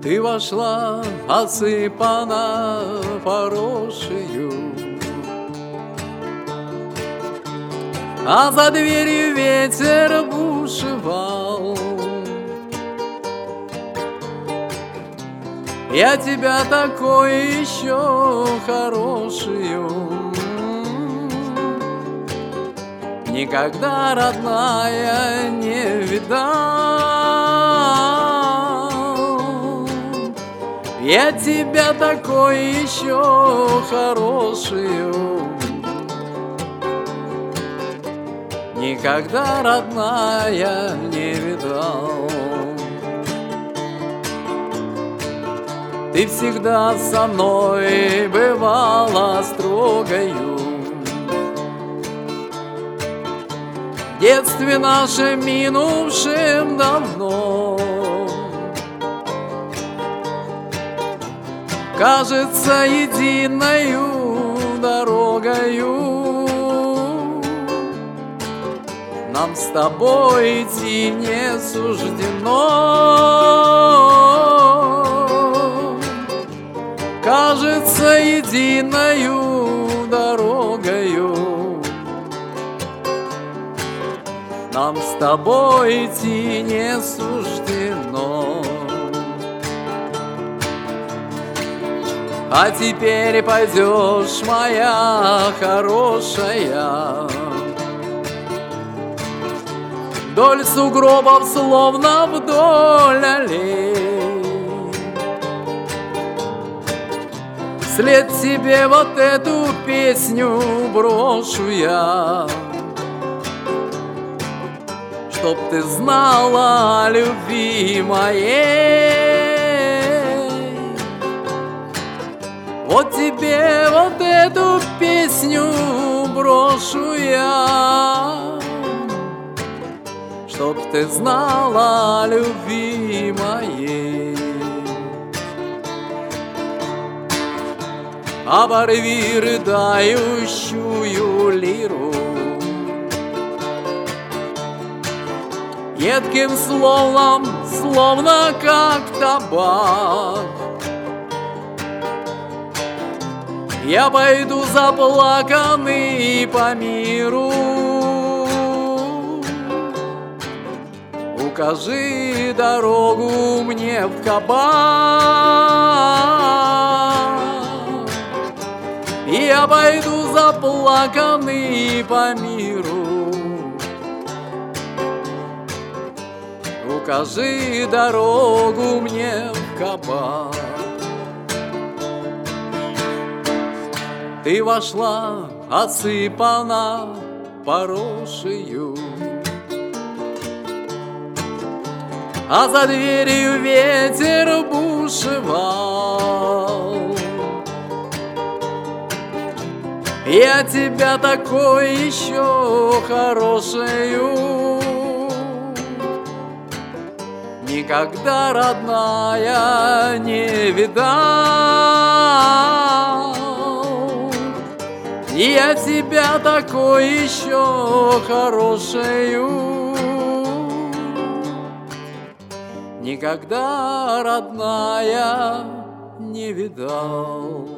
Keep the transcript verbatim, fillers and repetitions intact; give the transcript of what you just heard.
Ты вошла, осыпана порошью, а за дверью ветер бушевал. Я тебя такой еще хорошую никогда, родная, не видал. Я тебя такой еще хорошую никогда, родная, не видал. Ты всегда со мной бывала строгою, в детстве нашем минувшем давно. Кажется, единою дорогою нам с тобой идти не суждено. Кажется, единою дорогою нам с тобой идти не суждено. А теперь пойдешь, моя хорошая, вдоль сугробов, словно вдоль аллей. Вслед тебе вот эту песню брошу я, чтоб ты знала о любви моей. Вот тебе вот эту песню брошу я, чтоб ты знала о любви моей. Оборви рыдающую лиру едким словом, словно как табак. Я пойду заплаканный по миру. Укажи дорогу мне в кабак. Я пойду заплаканный по миру. Укажи дорогу мне в кабак. Ты вошла, осыпана порошью, а за дверью ветер бушевал. Я тебя такой еще хорошую никогда, родная, не видал. Я тебя такой еще хорошую никогда, родная, не видал.